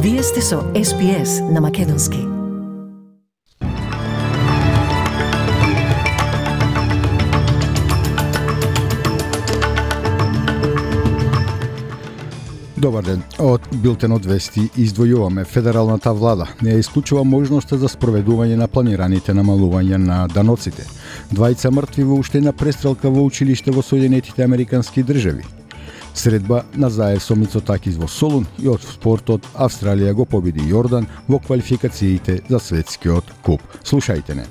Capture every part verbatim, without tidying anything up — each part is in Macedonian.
Вие сте со Ес Би Ес на Македонски. Добар ден. Од Билтенот вести издвојуваме федералната влада не ја исклучува можноста за спроведување на планираните намалувања на даноците. Двајца мртви во уште една престрелка во училиште во Соединетите Американски држави. Средба на Заев со Мицотакис во Солун и од спортот Австралија го победи Јордан во квалификациите за светскиот куп. Слушајте не.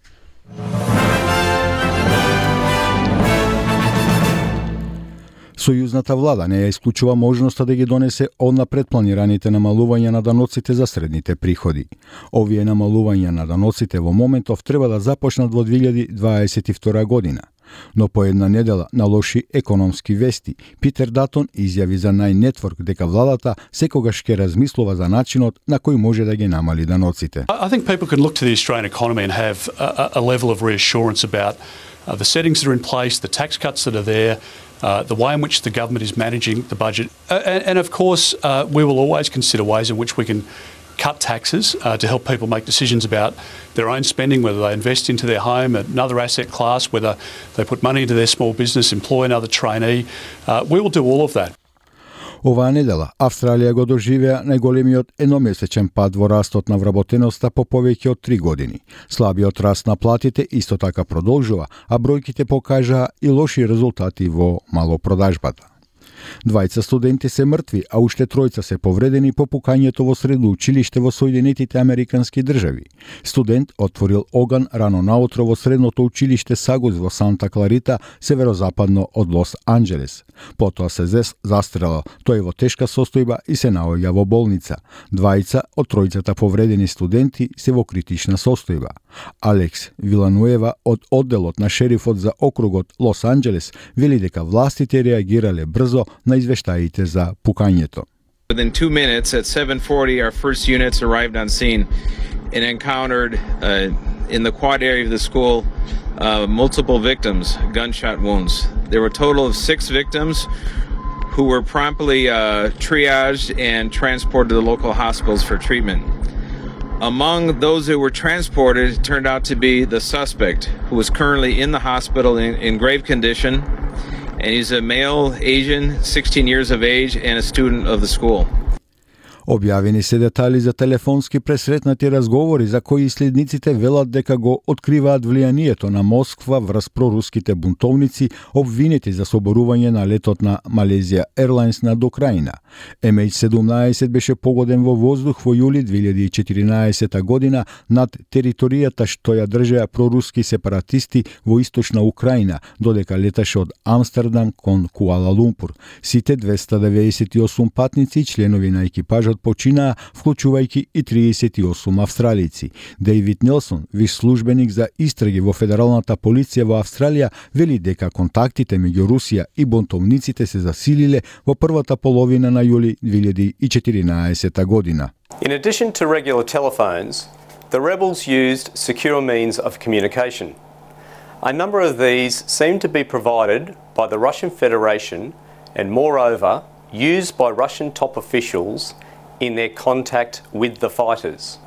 Сојузната влада не ја исклучува можноста да ги донесе однапред планираните намалувања на даноците за средните приходи. Овие намалувања на даноците во моментов треба да започнат во две илјади дваесет и втора година. Но по една недела на лоши економски вести, Питер Датон изјави за Нај Нетворк дека владата секогаш ќе размислува за начинот на кој може да ги намали даноците. I think people can look to the Australian economy and have a, a level of reassurance about uh, the settings that are in place, the tax cuts that are there, Uh, the way in which the government is managing the budget. Uh, and, and of course, uh, we will always consider ways in which we can cut taxes uh, to help people make decisions about their own spending, whether they invest into their home, another asset class, whether they put money into their small business, employ another trainee. Uh, we will do all of that. Оваа недела Австралија го доживеа најголемиот едномесечен пад во растот на вработеноста по повеќе од три години. Слабиот раст на платите исто така продолжува, а бројките покажаа и лоши резултати во малопродажбата. Двајца студенти се мртви, а уште тројца се повредени по пукањето во средно училиште во Соединетите Американски држави. Студент отворил оган рано наутро во средното училиште Сагус во Санта Кларита, северозападно од Лос Анџелес. Потоа се застрелал, тој во тешка состојба и се наоѓа во болница. Двајца од тројцата повредени студенти се во критична состојба. Алекс Вилануева од одделот на шерифот за округот Лос Анџелес вели дека властите реагирале брзо на извештаите за пукањето. Within two minutes at seven forty our first units arrived on scene and encountered uh, in the quad area of the school uh, multiple victims, gunshot wounds. There were a total of six victims who were promptly uh, triaged and transported to the local hospitals for treatment. Among those who were transported, it turned out to be the suspect, who was currently in the hospital in, in grave condition, and he's a male, Asian, sixteen years of age, and a student of the school. Објавени се детали за телефонски пресретнати разговори за кои следниците велат дека го откриваат влијанието на Москва врз проруските бунтовници обвинети за соборување на летот на Malaysia Airlines над Украина. Ем Х седумнаесет беше погоден во воздух во јули две илјади и четиринаесета година над територијата што ја држеа проруски сепаратисти во источна Украина, додека леташе од Амстердам кон Куала Лумпур. Сите двеста деветдесет и осум патници и членови на екипажот починаа, вклучувајќи и триесет и осум австралици. Дејвид Нелсон, виш службеник за истраги во Федералната полиција во Австралија, вели дека контактите меѓу Русија и бунтовниците се засилиле во првата половина на јули две илјади и четиринаесета година. In addition to regular telephones, the rebels used secure means of communication. A number of these seem to be provided by the Russian Federation and, moreover, used by Russian top officials in their contact with the fighters.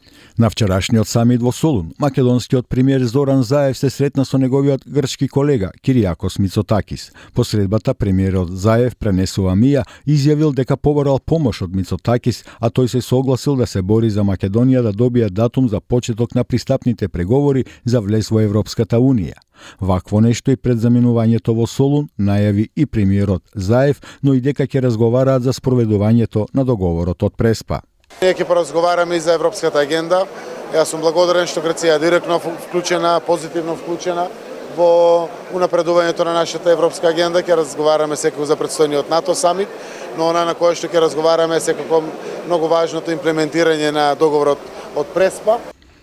На вчерашниот самит во Солун, македонскиот премиер Зоран Заев се сретна со неговиот грчки колега Киријакос Мицотакис. По средбата премиерот Заев пренесува мија и изјавил дека поборал помош од Мицотакис, а тој се согласил да се бори за Македонија да добие датум за почеток на пристапните преговори за влез во Европската Унија. Вакво нешто и пред заминувањето во Солун најави и премиерот Заев, но и дека ќе разговараат за спроведувањето на договорот од Преспа. Ние ќе поразговараме и за европската агенда. Јас сум благодарен што Грција е директно вклучена, позитивно вклучена во унапредувањето на нашата европска агенда. Ќе разговараме секако за претстојниот НАТО самит, но она на кое што ќе разговараме секако многу важното имплементирање на договорот од Преспа.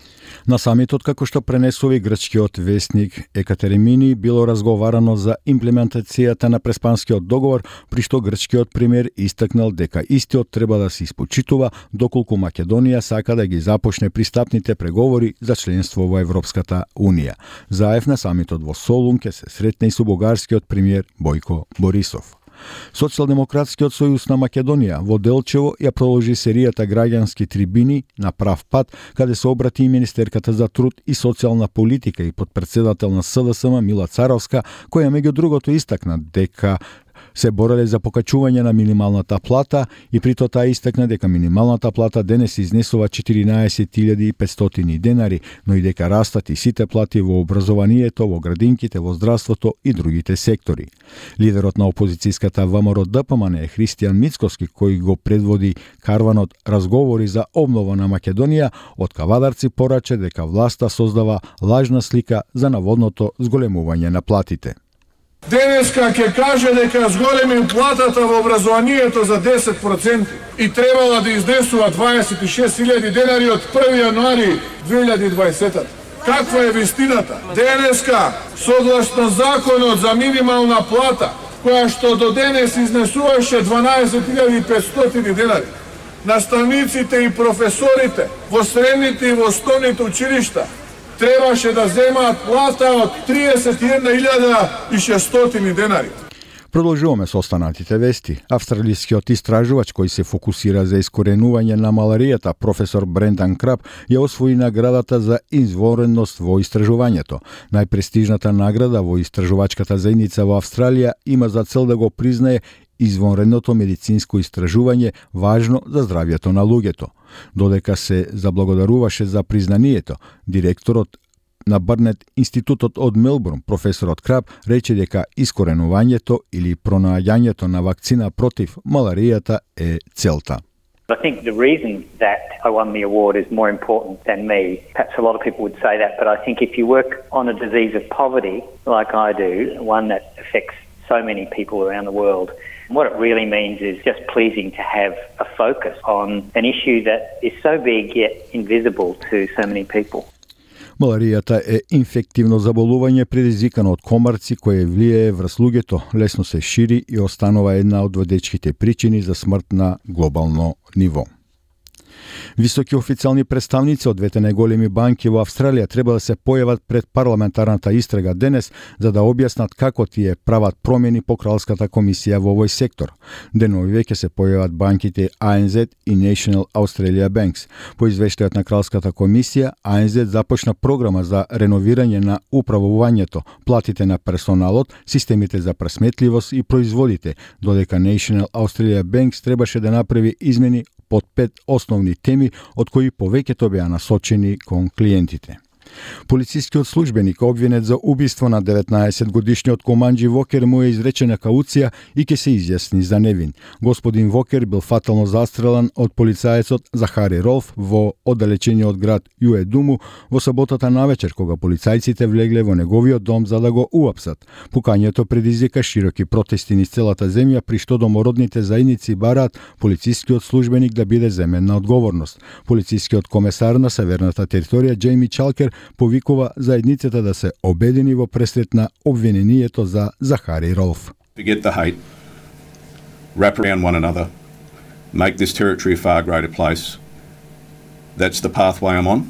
На самитот, како што пренесува и грчкиот вестник Екатеримини, било разговарано за имплементацијата на Преспанскиот договор, при што грчкиот премиер истакнал дека истиот треба да се испочитува доколку Македонија сака да ги започне пристапните преговори за членство во Европската Унија. Заев на самитот во Солун ќе се сретне и со бугарскиот премиер Бојко Борисов. Социјалдемократскиот сојуз на Македонија во Делчево ја продолжи серијата граѓански трибини на прав пат, каде се обрати и министерката за труд и социјална политика и подпредседател на С Д С М Мила Царовска, која меѓу другото истакна дека се бореле за покачување на минималната плата и при тоа истакна дека минималната плата денес изнесува четиринаесет илјади и петстотини денари, но и дека растат и сите плати во образованието, во градинките, во здравството и другите сектори. Лидерот на опозицијската В М Р Д П М Н е Христијан Мицкоски, кој го предводи карванот разговори за обнова на Македонија, од Кавадарци порача дека власта создава лажна слика за наводното зголемување на платите. Денеска ќе каже дека зголеми платата во образованието за десет проценти и требала да изнесува дваесет и шест илјади денари од први јануари две илјади и дваесета. Каква е вистината? Денеска, согласно законот за минимална плата, која што до денес изнесуваше дванаесет илјади и петстотини денари, наставниците и професорите во средните и во основните училишта требаше да земаат плата од триесет и една илјада и шестстотини денари. Продолжуваме со останатите вести. Австралискиот истражувач кој се фокусира за искоренување на маларијата, професор Брендан Крап, ја освои наградата за извонредност во истражувањето. Најпрестижната награда во истражувачката заедница во Австралија има за цел да го признае извонредното медицинско истражување важно за здравјето на луѓето. Додека се заблагодаруваше за признанието, директорот на Барнет институтот од Мелбурн, професорот Крап, рече дека искоренувањето или пронаоѓањето на вакцина против маларијата е целта. I think the reason that I won the award is more important than me. Perhaps a lot of people would say that, but I think if you work on a disease of poverty, like I do, one that affects so many people around the world, what it really means is just pleasing to have a focus on an issue that is so big yet invisible to so many people. Маларијата е инфективно заболување предизвикано од комарци кое влијае врз луѓето, лесно се шири и останува една од водечките причини за смрт на глобално ниво. Високи официјални представници од двете најголеми банки во Австралија треба да се појават пред парламентарната истрага денес за да објаснат како тие прават промени по Кралската комисија во овој сектор. Денови веќе се појават банките А Н З и National Australia Banks. По извештајот на Кралската комисија, А Н З започна програма за реновирање на управувањето, платите на персоналот, системите за пресметливост и производите, додека National Australia Banks требаше да направи измени под пет основни теми, од кои повеќето беа насочени кон клиентите. Полицискиот службеник обвинет за убиство на деветнаесет годишниот Команџи Вокер му е изречена кауција и ќе се изјасни за невин. Господин Вокер бил фатално застрелан од полицаецот Захари Ролф во оддалечениот град Јуедуму во саботата навечер кога полицајците влегле во неговиот дом за да го уапсат. Пукањето предизвика широки протести низ целата земја, при што домородните заедници бараат полицискиот службеник да биде земен на одговорност. Полицискиот комесар на северната територија Џејми Чалкер повикува заедницата да се обедини во пресрет на обвинението за Захари Ролф. Forget the hate, wrap around one another, make this territory a far greater place. That's the pathway I'm on.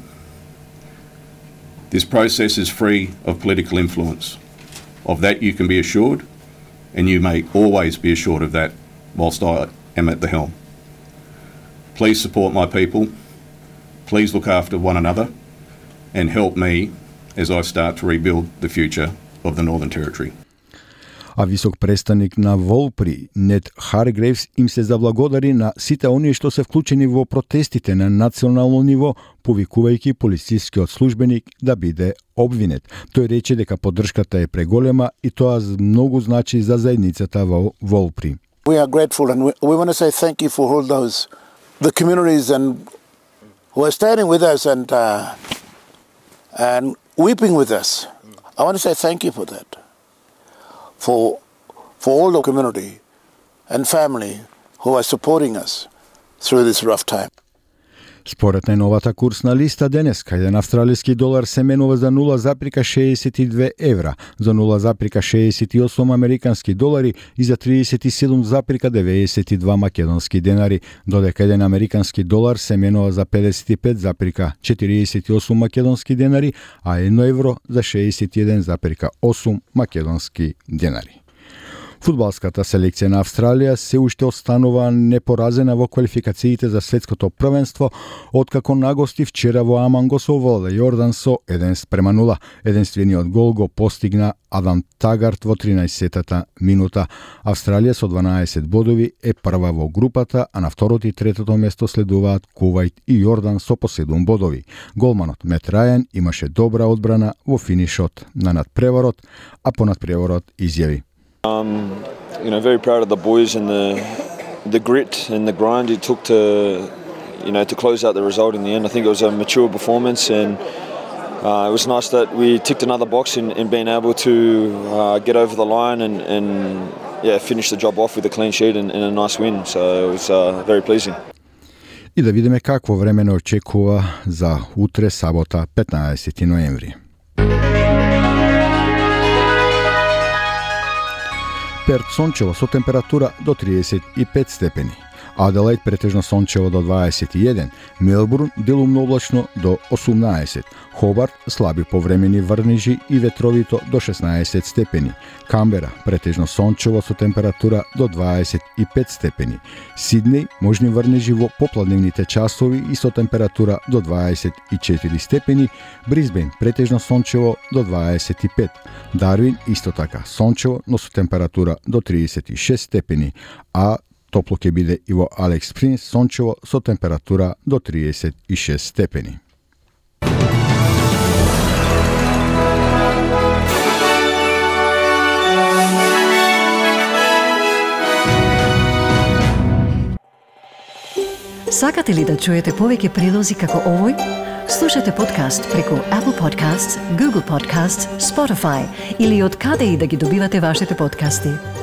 This process is free of political influence. Of that you can be assured, and you may always be assured of that whilst I am at the helm. Please support my people. Please look after one another and help me as I start to rebuild the future of the Northern Territory. А висок представник на Волпри, Нет Харгрейвс, им се заблагодари на сите оние што се вклучени во протестите на национално ниво, повикувајќи полицискиот службеник да биде обвинет. Тој рече дека поддршката е преголема и тоа многу значи за заедницата во Волпри. We are grateful and we, we want to say thank you for all those the communities and who are standing with us and uh, and weeping with us. I want to say thank you for that. For for all the community and family who are supporting us through this rough time. Според најновата курсна листа денес, еден австралиски долар се менува за нула запирка шеесет и две евра, за нула запирка шеесет и осум американски долари и за тридесет и седум запирка деветдесет и два македонски денари, додека еден американски долар се менува за педесет и пет запирка четириесет и осум македонски денари, а едно евро за шеесет и еден запирка осум македонски денари. Фудбалската селекција на Австралија се уште останува непоразена во квалификациите за светското првенство, откако нагости вчера во Аман го совлада Јордан со еден спрема нула. Единствениот гол го постигна Адам Тагарт во тринаесеттата минута. Австралија со дванаесет бодови е прва во групата, а на второто и третото место следуваат Кувајт и Јордан со по седум бодови. Голманот Мет Рајан имаше добра одбрана во финишот на надпреварот, а по надпреварот изјави: Um, you know, very proud of the boys and the the grit and the grind it took to, you know, to close out the result in the end. I think it was a mature performance, and uh, it was nice that we ticked another box in, in being able to uh, get over the line and, and yeah, finish the job off with a clean sheet and, and a nice win. So it was uh, very pleasing. И да видиме какво време не очекува за утре, сабота, петнаесети ноември. Перт сончево со температура до триесет и пет степени. Аделаид претежно сончево до дваесет и еден, Мелбурн делумно облачно до осумнаесет, Хобарт слаби повремени врнежи и ветровито до шеснаесет степени, Камбера претежно сончево со температура до дваесет и пет степени, Сиднеј можни врнежи во попладневните часови и со температура до дваесет и четири степени, Брисбен претежно сончево до дваесет и пет, Дарвин исто така сончево, но со температура до триесет и шест степени, а топло ќе биде и во Алекс Спрингс сончево со температура до триесет и шест степени. Сакате ли да чуете повеќе прилози како овој? Слушате подкаст преку Apple Podcasts, Google Podcasts, Spotify или од каде и да ги добивате вашите подкасти.